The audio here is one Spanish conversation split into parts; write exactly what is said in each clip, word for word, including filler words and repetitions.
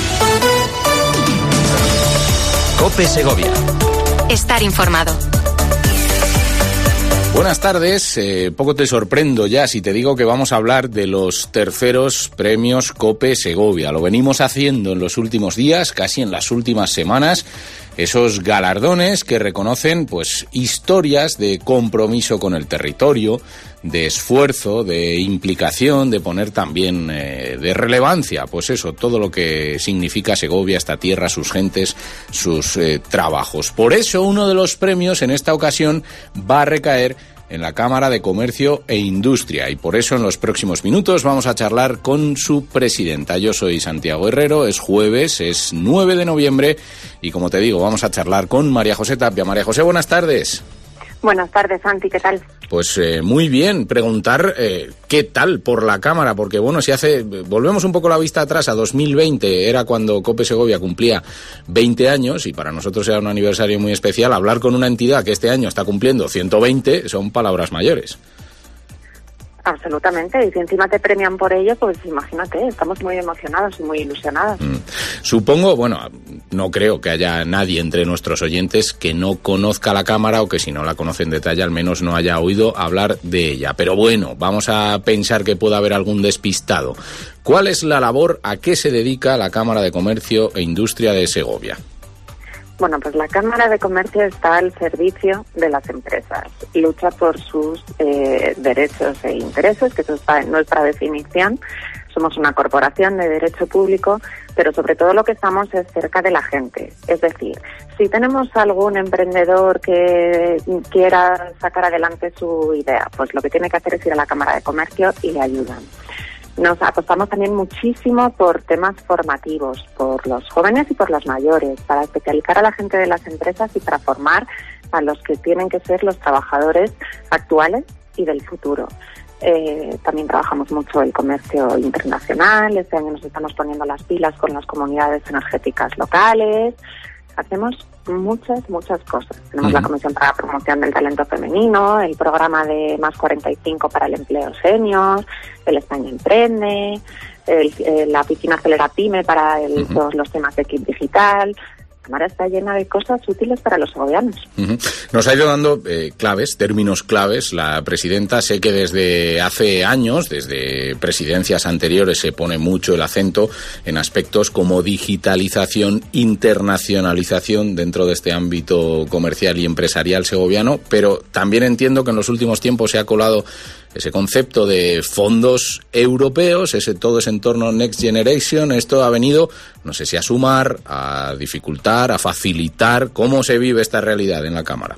COPE Segovia. Estar informado. Buenas tardes, eh, poco te sorprendo ya si te digo que vamos a hablar de los terceros premios COPE Segovia. Lo venimos haciendo en los últimos días, casi en las últimas semanas, esos galardones que reconocen pues historias de compromiso con el territorio, de esfuerzo, de implicación, de poner también eh, de relevancia, pues eso, todo lo que significa Segovia, esta tierra, sus gentes, sus eh, trabajos. Por eso uno de los premios en esta ocasión va a recaer en la Cámara de Comercio e Industria, y por eso en los próximos minutos vamos a charlar con su presidenta. Yo soy Santiago Herrero, es jueves, es nueve de noviembre, y como te digo, vamos a charlar con María José Tapia. María José, buenas tardes. Buenas tardes, Santi, ¿qué tal? Pues eh, muy bien, preguntar eh, qué tal por la Cámara, porque bueno, si hace, volvemos un poco la vista atrás a dos mil veinte, era cuando COPE Segovia cumplía veinte años, y para nosotros era un aniversario muy especial. Hablar con una entidad que este año está cumpliendo ciento veinte son palabras mayores. Absolutamente, y si encima te premian por ello, pues imagínate, estamos muy emocionados y muy ilusionados. Mm. Supongo, bueno, no creo que haya nadie entre nuestros oyentes que no conozca la Cámara, o que si no la conoce en detalle al menos no haya oído hablar de ella. Pero bueno, vamos a pensar que pueda haber algún despistado. ¿Cuál es la labor, a qué se dedica la Cámara de Comercio e Industria de Segovia? Bueno, pues la Cámara de Comercio está al servicio de las empresas, lucha por sus eh, derechos e intereses, que eso está en nuestra definición. Somos una corporación de derecho público, pero sobre todo lo que estamos es cerca de la gente. Es decir, si tenemos algún emprendedor que quiera sacar adelante su idea, pues lo que tiene que hacer es ir a la Cámara de Comercio y le ayudan. Nos apostamos también muchísimo por temas formativos, por los jóvenes y por los mayores, para especializar a la gente de las empresas y para formar a los que tienen que ser los trabajadores actuales y del futuro. Eh, también trabajamos mucho el comercio internacional. Este año nos estamos poniendo las pilas con las comunidades energéticas locales. Hacemos muchas, muchas cosas. Tenemos uh-huh. la Comisión para la Promoción del Talento Femenino, el programa de Más cuarenta y cinco para el empleo senior, el España Emprende, el, el, la piscina Acelera Pyme para el, uh-huh. todos los temas de kit digital. La Cámara está llena de cosas útiles para los segovianos. Uh-huh. Nos ha ido dando eh, claves, términos claves, la presidenta. Sé que desde hace años, desde presidencias anteriores, se pone mucho el acento en aspectos como digitalización, internacionalización dentro de este ámbito comercial y empresarial segoviano, pero también entiendo que en los últimos tiempos se ha colado ese concepto de fondos europeos, ese todo ese entorno Next Generation. Esto ha venido, no sé si a sumar, a dificultar, a facilitar. ¿Cómo se vive esta realidad en la Cámara?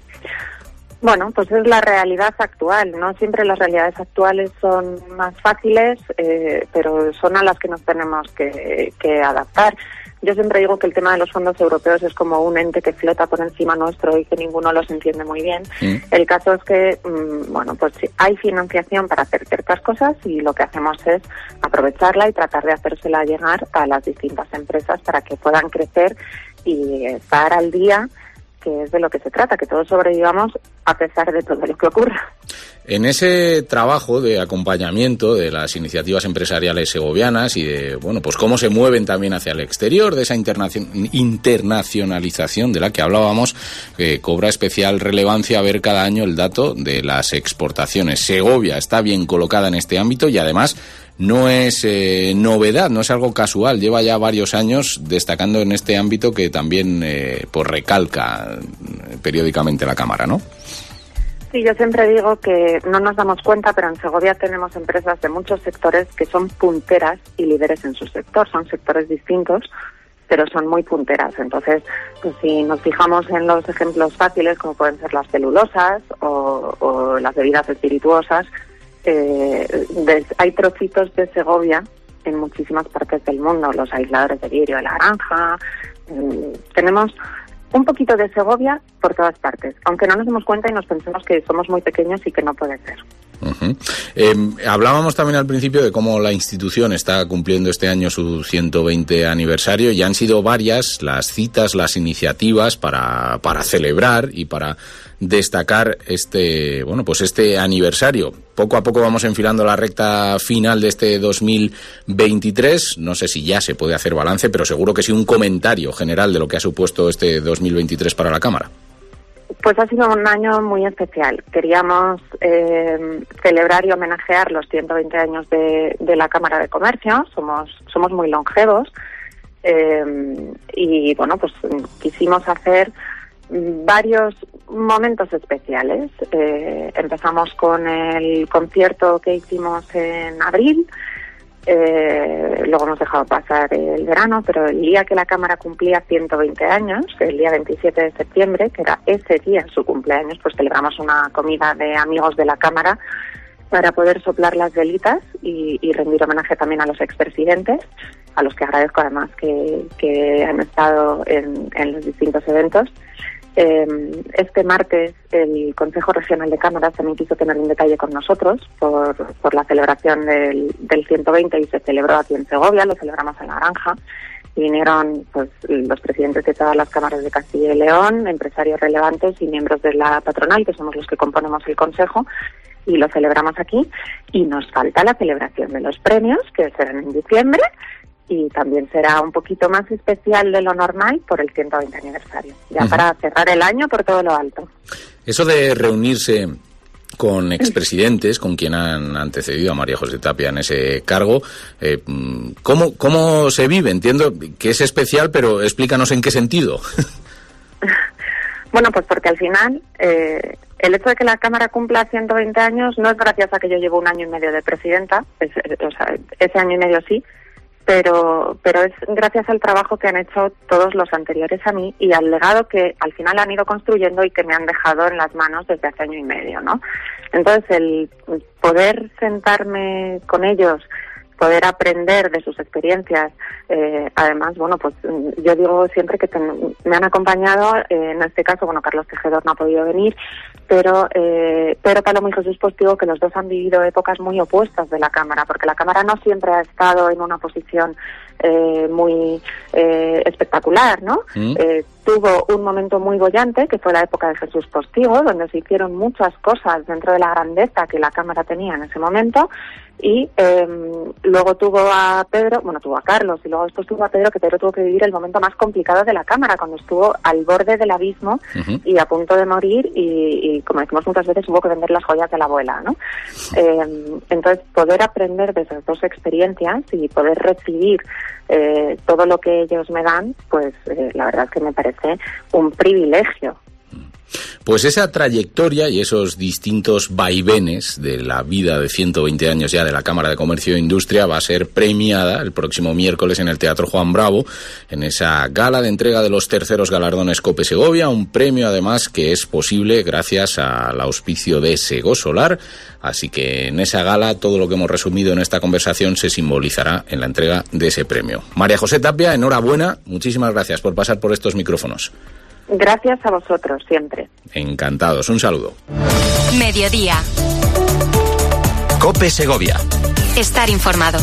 Bueno, pues es la realidad actual. No siempre las realidades actuales son más fáciles, eh, pero son a las que nos tenemos que, que adaptar. Yo siempre digo que el tema de los fondos europeos es como un ente que flota por encima nuestro y que ninguno los entiende muy bien. ¿Mm? El caso es que, mmm, bueno, pues hay financiación para hacer ciertas cosas y lo que hacemos es aprovecharla y tratar de hacérsela llegar a las distintas empresas para que puedan crecer y estar al día, que es de lo que se trata, que todos sobrevivamos a pesar de todo lo que ocurra. En ese trabajo de acompañamiento de las iniciativas empresariales segovianas y de, bueno, pues cómo se mueven también hacia el exterior, de esa internacion- internacionalización de la que hablábamos, que cobra especial relevancia ver cada año el dato de las exportaciones. Segovia está bien colocada en este ámbito y además no es eh, novedad, no es algo casual, lleva ya varios años destacando en este ámbito que también eh, pues recalca eh, periódicamente la Cámara, ¿no? Sí, yo siempre digo que no nos damos cuenta, pero en Segovia tenemos empresas de muchos sectores que son punteras y líderes en su sector. Son sectores distintos, pero son muy punteras. Entonces, pues si nos fijamos en los ejemplos fáciles, como pueden ser las celulosas o, o las bebidas espirituosas, eh, de, hay trocitos de Segovia en muchísimas partes del mundo. Los aisladores de vidrio de la granja. Eh, tenemos un poquito de Segovia por todas partes, aunque no nos demos cuenta y nos pensemos que somos muy pequeños y que no puede ser. Uh-huh. Eh, hablábamos también al principio de cómo la institución está cumpliendo este año su ciento veinte aniversario y han sido varias las citas, las iniciativas para, para celebrar y para destacar este, bueno, pues este aniversario. Poco a poco vamos enfilando la recta final de este dos mil veintitrés. No sé si ya se puede hacer balance, pero seguro que sí un comentario general de lo que ha supuesto este dos mil veintitrés para la Cámara. Pues ha sido un año muy especial. Queríamos eh, celebrar y homenajear los ciento veinte años de, de la Cámara de Comercio. Somos somos muy longevos eh, y, bueno, pues quisimos hacer varios momentos especiales. Eh, empezamos con el concierto que hicimos en abril. Eh, luego hemos dejado pasar el verano, pero el día que la Cámara cumplía ciento veinte años, el día veintisiete de septiembre, que era ese día su cumpleaños, pues celebramos una comida de amigos de la Cámara para poder soplar las velitas y, y rendir homenaje también a los expresidentes, a los que agradezco además que, que han estado en, en los distintos eventos. Eh, este martes el Consejo Regional de Cámaras también quiso tener un detalle con nosotros por, por la celebración del, del ciento veinte y se celebró aquí en Segovia, lo celebramos en La Granja. Y vinieron pues los presidentes de todas las cámaras de Castilla y León, empresarios relevantes y miembros de la patronal, que somos los que componemos el Consejo, y lo celebramos aquí. Y nos falta la celebración de los premios, que serán en diciembre, y también será un poquito más especial de lo normal por el ciento veinte aniversario, ya uh-huh. para cerrar el año por todo lo alto. Eso de reunirse con expresidentes, con quien han antecedido a María José Tapia en ese cargo, eh, ¿cómo, ¿cómo se vive? Entiendo que es especial, pero explícanos en qué sentido. Bueno, pues porque al final eh, el hecho de que la Cámara cumpla ciento veinte años no es gracias a que yo llevo un año y medio de presidenta, es, o sea, ese año y medio sí, pero pero es gracias al trabajo que han hecho todos los anteriores a mí y al legado que al final han ido construyendo y que me han dejado en las manos desde hace año y medio, ¿no? Entonces, el poder sentarme con ellos, poder aprender de sus experiencias, eh, además, bueno, pues yo digo siempre que ten, me han acompañado, eh, en este caso, bueno, Carlos Tejedor no ha podido venir, pero eh, Pedro Palomo y Jesús Postigo, que los dos han vivido épocas muy opuestas de la Cámara, porque la Cámara no siempre ha estado en una posición eh, muy eh, espectacular, ¿no? ¿Mm? Eh, tuvo un momento muy bollante, que fue la época de Jesús Postigo, donde se hicieron muchas cosas dentro de la grandeza que la Cámara tenía en ese momento, y eh, luego tuvo a Pedro, bueno, tuvo a Carlos, y luego después tuvo a Pedro, que Pedro tuvo que vivir el momento más complicado de la Cámara, cuando estuvo al borde del abismo uh-huh. y a punto de morir, y, y como decimos muchas veces, hubo que vender las joyas de la abuela, ¿no? Eh, entonces, poder aprender de esas dos experiencias y poder recibir eh, todo lo que ellos me dan, pues eh, la verdad es que me parece un privilegio. Pues esa trayectoria y esos distintos vaivenes de la vida de ciento veinte años ya de la Cámara de Comercio e Industria va a ser premiada el próximo miércoles en el Teatro Juan Bravo, en esa gala de entrega de los terceros galardones COPE Segovia, un premio además que es posible gracias al auspicio de Segosolar, así que en esa gala todo lo que hemos resumido en esta conversación se simbolizará en la entrega de ese premio. María José Tapia, enhorabuena, muchísimas gracias por pasar por estos micrófonos. Gracias a vosotros, siempre. Encantados, un saludo. Mediodía. COPE Segovia. Estar informado.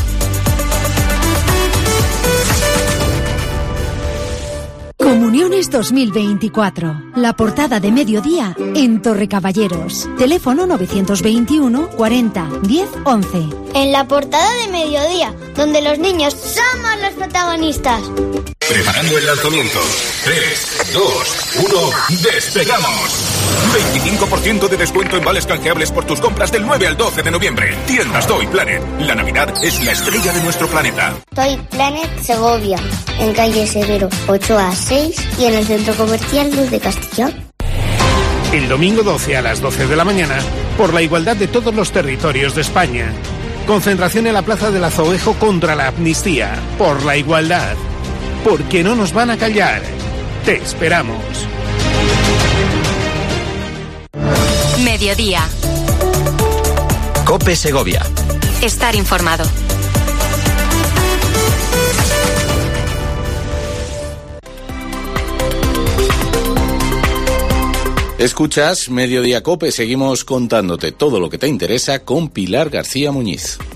Comuniones dos mil veinticuatro. La portada de Mediodía en Torrecaballeros. Teléfono novecientos veintiuno cuarenta diez once. En la portada de Mediodía, donde los niños somos los protagonistas. Preparando el lanzamiento. tres, dos, uno, ¡despegamos! veinticinco por ciento de descuento en vales canjeables por tus compras del nueve al doce de noviembre. Tiendas Toy Planet. La Navidad es la estrella de nuestro planeta. Toy Planet Segovia, en calle Severo ocho a seis y en el Centro Comercial Luz de Castellón. El domingo doce a las doce de la mañana, por la igualdad de todos los territorios de España. Concentración en la Plaza del Azoguejo contra la amnistía. Por la igualdad. Porque no nos van a callar. Te esperamos. Mediodía. COPE Segovia. Estar informado. Escuchas Mediodía Cope, seguimos contándote todo lo que te interesa con Pilar García Muñiz.